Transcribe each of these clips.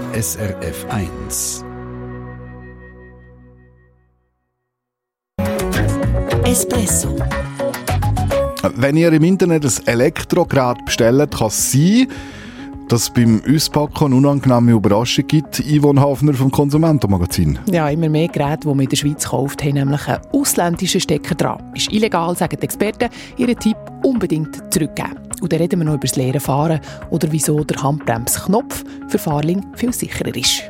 SRF 1. Espresso. Wenn ihr im Internet ein Elektrogerät bestellt, kann es sein, dass es beim Auspacken eine unangenehme Überraschung gibt. Yvonne Hafner vom Konsumentenmagazin. Ja, immer mehr Geräte, die man in der Schweiz kauft, haben nämlich einen ausländischen Stecker dran. Ist illegal, sagen die Experten. Ihren Tipp unbedingt zurückgeben. Und dann reden wir noch über das leere Fahren oder wieso der Handbremsknopf für Fahrling viel sicherer ist.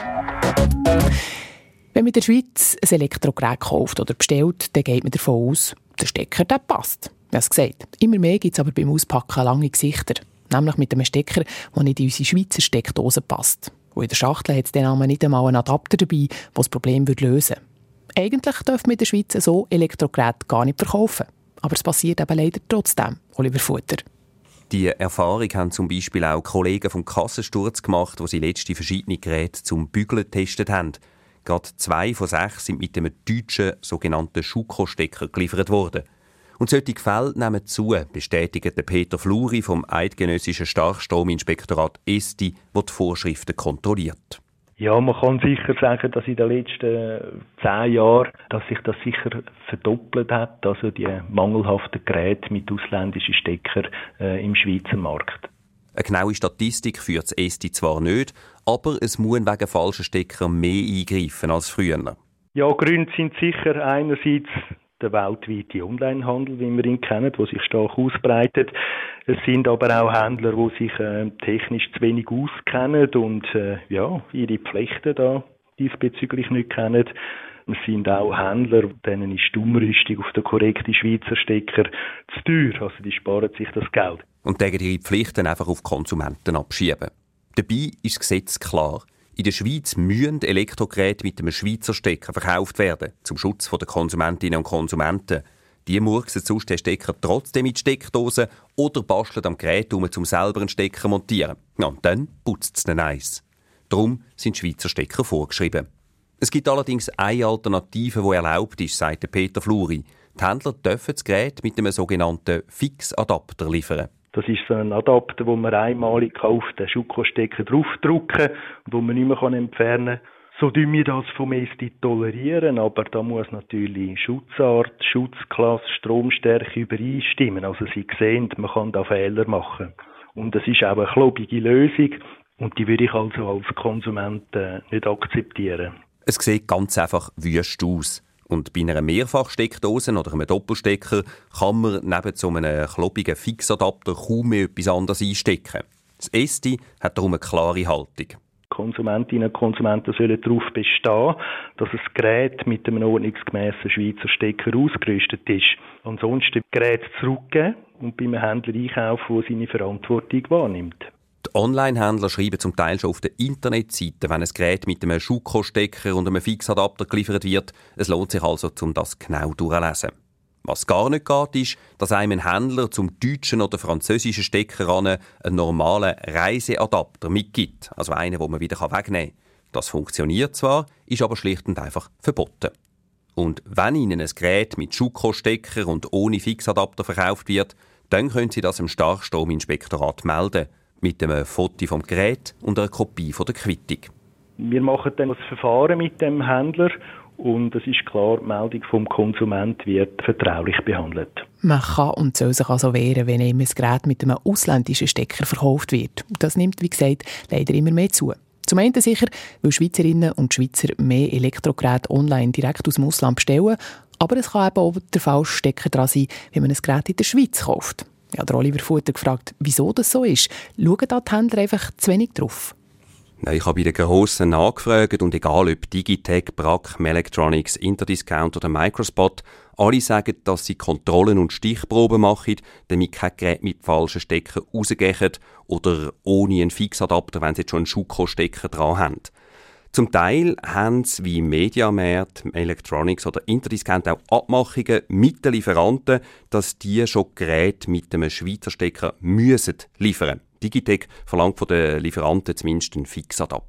Wenn man in der Schweiz ein Elektrogerät kauft oder bestellt, dann geht man davon aus, der Stecker der passt. Wie gesagt, immer mehr gibt es aber beim Auspacken lange Gesichter. Nämlich mit einem Stecker, der nicht in unsere Schweizer Steckdose passt. Und in der Schachtel hat es dann nicht einmal einen Adapter dabei, der das Problem lösen würde. Eigentlich dürfen wir in der Schweiz so Elektrogeräte gar nicht verkaufen. Aber es passiert eben leider trotzdem, Oliver Futter. Die Erfahrung haben zum Beispiel auch Kollegen vom Kassensturz gemacht, wo sie letzte verschiedene Geräte zum Bügeln getestet haben. Gerade 2 von 6 sind mit einem deutschen sogenannten Schuko-Stecker geliefert worden. Und solche Fälle nehmen zu, bestätigt Peter Fluri vom Eidgenössischen Starkstrominspektorat ESTI, das die Vorschriften kontrolliert. Ja, man kann sicher sagen, dass in den letzten 10 Jahren, dass sich das sicher verdoppelt hat, also die mangelhaften Geräte mit ausländischen Steckern im Schweizer Markt. Eine genaue Statistik führt das ESTI zwar nicht, aber es muss wegen falscher Stecker mehr eingreifen als früher. Ja, Gründe sind sicher einerseits der weltweite Onlinehandel, wie wir ihn kennen, der sich stark ausbreitet. Es sind aber auch Händler, die sich technisch zu wenig auskennen und ihre Pflichten da diesbezüglich nicht kennen. Es sind auch Händler, denen ist die Umrüstung auf den korrekten Schweizer Stecker zu teuer. Also die sparen sich das Geld. Und gegen ihre Pflichten einfach auf Konsumenten abschieben. Dabei ist das Gesetz klar. In der Schweiz müssen Elektrogeräte mit einem Schweizer Stecker verkauft werden, zum Schutz der Konsumentinnen und Konsumenten. Die murksen sonst den Stecker trotzdem in die Steckdose oder basteln am Gerät zum selber einen Stecker montieren. Ja, und dann putzt es den Eis. Darum sind Schweizer Stecker vorgeschrieben. Es gibt allerdings eine Alternative, die erlaubt ist, sagt Peter Fluri. Die Händler dürfen das Gerät mit einem sogenannten Fixadapter liefern. Das ist so ein Adapter, wo man einmalig auf den Schuko-Stecker draufdrücken und wo man nicht mehr entfernen kann. So tun wir das vom ESTI tolerieren, aber da muss natürlich Schutzart, Schutzklasse, Stromstärke übereinstimmen. Also Sie sehen, man kann da Fehler machen. Und das ist auch eine klobige Lösung und die würde ich also als Konsument nicht akzeptieren. Es sieht ganz einfach wüst aus. Und bei einer Mehrfachsteckdose oder einem Doppelstecker kann man neben so einem klobigen Fixadapter kaum mehr etwas anderes einstecken. Das ESTI hat darum eine klare Haltung. Konsumentinnen und Konsumenten sollen darauf bestehen, dass das Gerät mit einem ordnungsgemäßen Schweizer Stecker ausgerüstet ist. Ansonsten das Gerät zurückgeben und bei einem Händler einkaufen, der seine Verantwortung wahrnimmt. Die Online-Händler schreiben zum Teil schon auf der Internetseite, wenn ein Gerät mit einem Schuko-Stecker und einem Fixadapter geliefert wird. Es lohnt sich also, um das genau durchzulesen. Was gar nicht geht, ist, dass einem ein Händler zum deutschen oder französischen Stecker einen normalen Reiseadapter mitgibt. Also einen, den man wieder wegnehmen kann. Das funktioniert zwar, ist aber schlicht und einfach verboten. Und wenn Ihnen ein Gerät mit Schuko-Stecker und ohne Fixadapter verkauft wird, dann können Sie das im Starkstrominspektorat melden. Mit einem Foto vom Gerät und einer Kopie von der Quittung. Wir machen dann das Verfahren mit dem Händler und es ist klar, die Meldung vom Konsument wird vertraulich behandelt. Man kann und soll sich also wehren, wenn einem ein Gerät mit einem ausländischen Stecker verkauft wird. Das nimmt, wie gesagt, leider immer mehr zu. Zum einen sicher, weil Schweizerinnen und Schweizer mehr Elektrogeräte online direkt aus dem Ausland bestellen, aber es kann eben auch der falsche Stecker dran sein, wenn man ein Gerät in der Schweiz kauft. Ja, der Oliver Futter gefragt, wieso das so ist. Schauen da die Händler einfach zu wenig drauf? Ich habe bei den Grossen nachgefragt und egal ob Digitec, Brack, Melectronics, Interdiscount oder Microspot, alle sagen, dass sie Kontrollen und Stichproben machen, damit kein Gerät mit falschen Stecker rausgehen oder ohne einen Fixadapter, wenn sie jetzt schon einen Schuko-Stecker dran haben. Zum Teil haben sie wie Mediamarkt, Electronics oder Interdiscount auch Abmachungen mit den Lieferanten, dass die schon Geräte mit einem Schweizer Stecker müssen liefern. Digitec verlangt von den Lieferanten zumindest einen Fixadapter.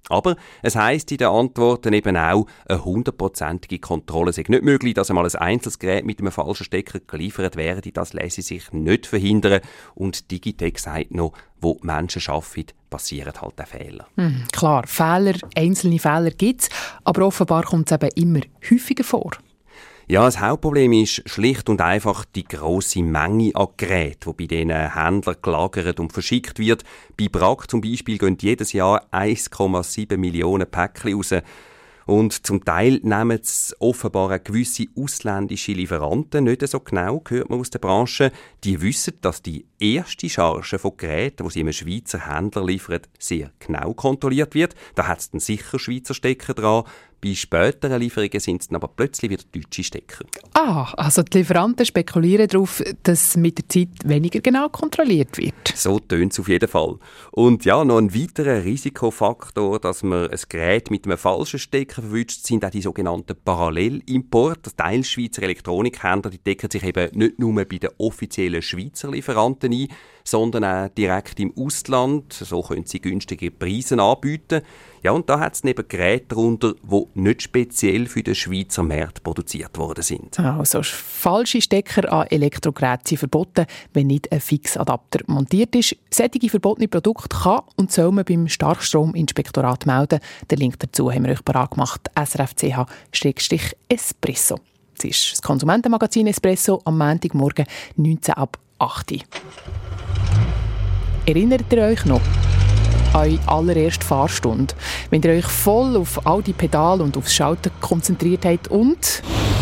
Aber es heisst in den Antworten eben auch, eine 100%ige Kontrolle sei nicht möglich, dass einmal ein einzelnes Gerät mit einem falschen Stecker geliefert werde. Das lässt sich nicht verhindern. Und Digitec sagt noch, wo Menschen arbeiten, passieren halt auch Fehler. Klar, einzelne Fehler gibt es, aber offenbar kommt es eben immer häufiger vor. Ja, das Hauptproblem ist schlicht und einfach die grosse Menge an Geräten, die bei diesen Händlern gelagert und verschickt wird. Bei Bragg zum Beispiel gehen jedes Jahr 1,7 Millionen Päckchen raus. Und zum Teil nehmen es offenbar auch gewisse ausländische Lieferanten nicht so genau, hört man aus der Branche. Die wissen, dass die erste Charge von Geräten, die sie einem Schweizer Händler liefern, sehr genau kontrolliert wird. Da hat es dann sicher Schweizer Stecker dran. Bei späteren Lieferungen sind es dann aber plötzlich wieder deutsche Stecker. Also die Lieferanten spekulieren darauf, dass mit der Zeit weniger genau kontrolliert wird. So tönt es auf jeden Fall. Und ja, noch ein weiterer Risikofaktor, dass man ein Gerät mit einem falschen Stecker verwünscht, sind auch die sogenannten Parallelimporte. Teilschweizer Elektronikhändler, die decken sich eben nicht nur bei den offiziellen Schweizer Lieferanten ein, sondern auch direkt im Ausland. So können sie günstige Preise anbieten. Ja, und da hat es neben Geräten darunter, die nicht speziell für den Schweizer Markt produziert worden sind. Also falsche Stecker an Elektrogeräten sind verboten, wenn nicht ein Fixadapter montiert ist. Solche verbotene Produkte kann und soll man beim Starkstrominspektorat melden. Den Link dazu haben wir euch parat gemacht. srfch-espresso. Das ist das Konsumentenmagazin Espresso am Montagmorgen 19 ab 8 Uhr. Erinnert ihr euch noch an eure allererste Fahrstunde, wenn ihr euch voll auf all die Pedale und aufs Schalten konzentriert habt und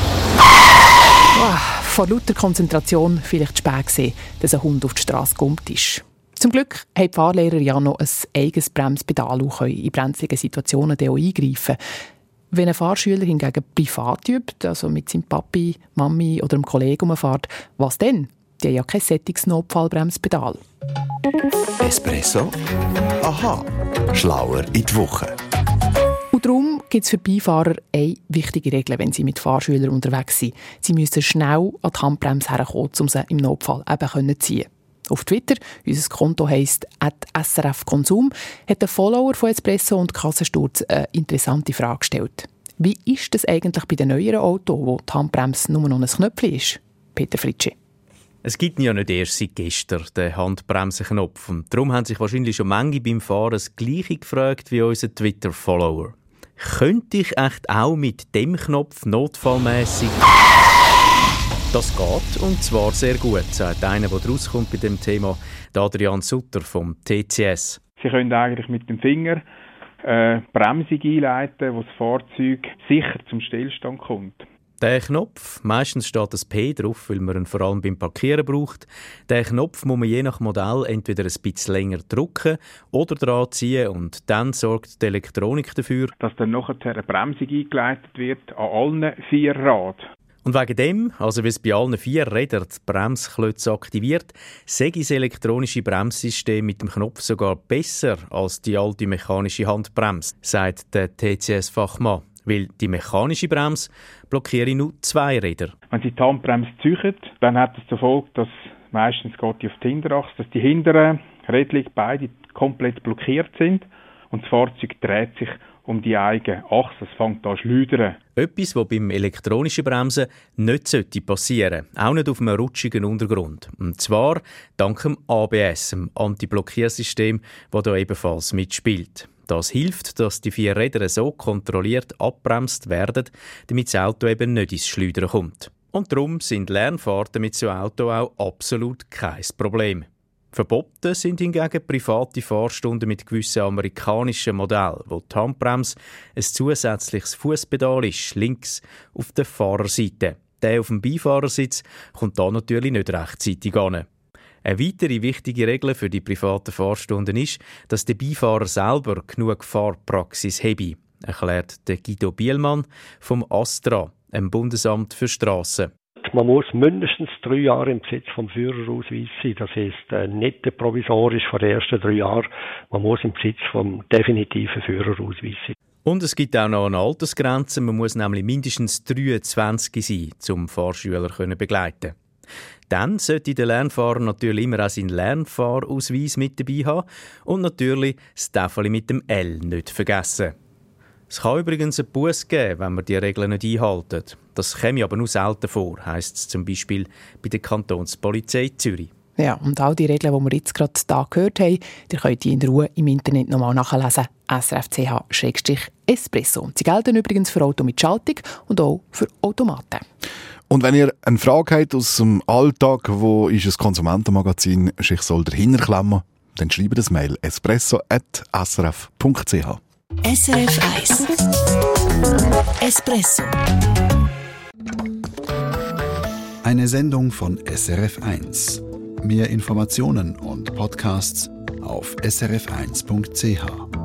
vor lauter Konzentration vielleicht spät gesehen, dass ein Hund auf die Straße gekommen ist? Zum Glück haben die Fahrlehrer ja noch ein eigenes Bremspedal und können in brenzligen Situationen auch eingreifen. Wenn ein Fahrschüler hingegen privat übt, also mit seinem Papi, Mami oder einem Kollegen fährt, was denn? Die haben ja kein solches Notfallbremspedal. Espresso? Aha, schlauer in die Woche. Und darum gibt es für Beifahrer eine wichtige Regel, wenn sie mit Fahrschülern unterwegs sind. Sie müssen schnell an die Handbremse herkommen, um sie im Notfall eben ziehen. Auf Twitter, unser Konto heisst @srfkonsum, hat ein Follower von Espresso und Kassensturz eine interessante Frage gestellt. Wie ist das eigentlich bei den neueren Autos, wo die Handbremse nur noch ein Knöpfchen ist? Peter Fritschi. Es gibt ja nicht erst seit gestern den Handbremsenknopf. Und darum haben sich wahrscheinlich schon manche beim Fahren das Gleiche gefragt wie unser Twitter-Follower. Könnte ich echt auch mit dem Knopf notfallmässig? Das geht, und zwar sehr gut, sagt einer, der rauskommt bei dem Thema, Adrian Sutter vom TCS. Sie können eigentlich mit dem Finger Bremsung einleiten, wo das Fahrzeug sicher zum Stillstand kommt. Der Knopf, meistens steht das P drauf, weil man ihn vor allem beim Parkieren braucht. Den Knopf muss man je nach Modell entweder ein bisschen länger drücken oder dran ziehen und dann sorgt die Elektronik dafür, dass dann nachher eine Bremsung eingeleitet wird an allen 4 Rädern. Und wegen dem, also wie es bei allen 4 Rädern die Bremsklötze aktiviert, sei das elektronische Bremssystem mit dem Knopf sogar besser als die alte mechanische Handbremse, sagt der TCS-Fachmann. Weil die mechanische Bremse blockiere nur 2 Räder. Wenn Sie die Handbremse ziehen, dann hat das zur Folge, dass meistens geht die auf die Hinterachse, dass die hinteren Räder beide komplett blockiert sind und das Fahrzeug dreht sich um die eigene Achse. Es fängt an zu schleudern. Etwas, was beim elektronischen Bremsen nicht passieren sollte. Auch nicht auf einem rutschigen Untergrund. Und zwar dank dem ABS, dem Anti-Blockiersystem, das da ebenfalls mitspielt. Das hilft, dass die 4 Räder so kontrolliert abbremst werden, damit das Auto eben nicht ins Schleudern kommt. Und darum sind Lernfahrten mit so einem Auto auch absolut kein Problem. Verboten sind hingegen private Fahrstunden mit gewissen amerikanischen Modellen, wo die Handbremse ein zusätzliches Fußpedal ist, links auf der Fahrerseite. Der auf dem Beifahrersitz kommt da natürlich nicht rechtzeitig an. Eine weitere wichtige Regel für die privaten Fahrstunden ist, dass der Beifahrer selber genug Fahrpraxis habe, erklärt Guido Bielmann vom ASTRA, einem Bundesamt für Strassen. Man muss mindestens 3 Jahre im Besitz vom Führerausweis sein. Das heisst, nicht der provisorisch von den ersten 3 Jahren. Man muss im Besitz vom definitiven Führerausweis sein. Und es gibt auch noch eine Altersgrenze. Man muss nämlich mindestens 23 sein, um Fahrschüler begleiten. Dann sollte der Lernfahrer natürlich immer auch seinen Lernfahrausweis mit dabei haben und natürlich das Täfeli mit dem L nicht vergessen. Es kann übrigens einen Buss geben, wenn man die Regeln nicht einhält. Das käme aber nur selten vor, heisst es zum Beispiel bei der Kantonspolizei Zürich. Ja, und all die Regeln, die wir jetzt gerade hier gehört haben, die könnt ihr in Ruhe im Internet nochmal nachlesen. srf.ch/espresso. Sie gelten übrigens für Auto mit Schaltung und auch für Automaten. Und wenn ihr eine Frage habt aus dem Alltag, wo ist ein Konsumentenmagazin, ich soll dahinter klemmen, dann schreibt das Mail espresso@srf.ch. SRF 1 Espresso. Eine Sendung von SRF 1. Mehr Informationen und Podcasts auf srf1.ch.